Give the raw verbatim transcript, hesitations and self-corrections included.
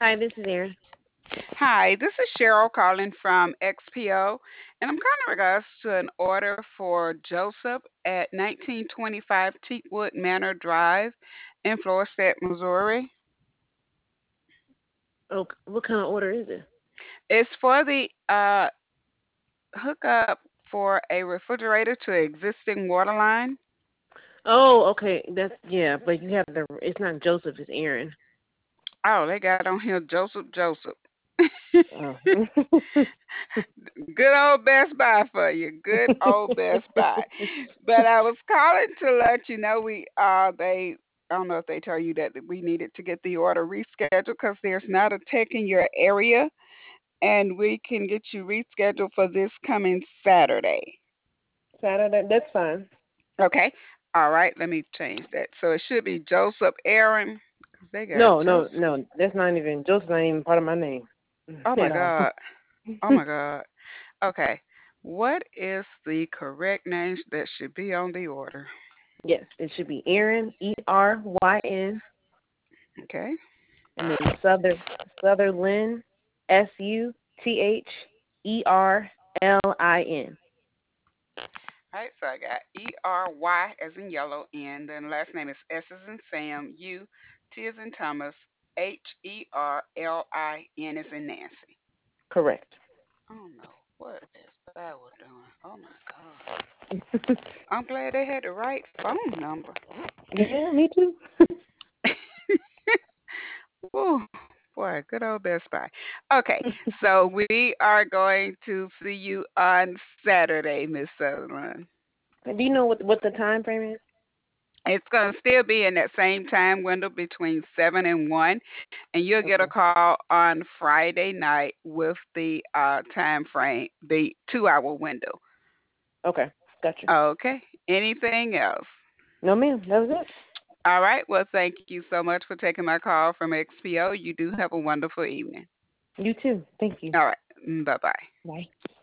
Hi, this is Erin. Hi, this is Cheryl calling from X P O, and I'm calling in regards to an order for Joseph at nineteen twenty-five Teakwood Manor Drive in Florissant, Missouri. Oh, what kind of order is it? It's for the uh, hookup for a refrigerator to existing water line. Oh, okay. That's yeah, but you have the. It's not Joseph. It's Aaron. Oh, they got on here Joseph Joseph. Oh. Good old Best Buy for you. Good old Best Buy. But I was calling to let you know we uh they I don't know if they tell you that we needed to get the order rescheduled because there's not a tech in your area, and we can get you rescheduled for this coming Saturday. Saturday. That's fine. Okay. All right. Let me change that. So it should be Joseph Aaron. 'Cause they got No, no, Joseph. no. That's not even Joseph's not even part of my name Oh my at all. God. Oh my God. Okay. What is the correct name that should be on the order? Yes, it should be Aaron. E R Y N, Okay. and then Souther Sutherlin. S U T H E R L I N. All right, so I got E R Y as in yellow, N. Then last name is S as in Sam, U, T as in Thomas, H E R L I N as in Nancy. Correct. I don't know what is that was doing. Oh my God. I'm glad they had the right phone number. Yeah, me too. Woo, boy, good old Best Buy. Okay, so we are going to see you on Saturday, Miss Sutherland. Do you know what what the time frame is? It's going to still be in that same time window between seven and one, and you'll get a Okay. call on Friday night with the uh, time frame, the two hour window. Okay. Gotcha. Okay. Anything else? No, ma'am. That was it. All right. Well, thank you so much for taking my call from X P O. You do have a wonderful evening. You too. Thank you. All right. Bye bye. Bye.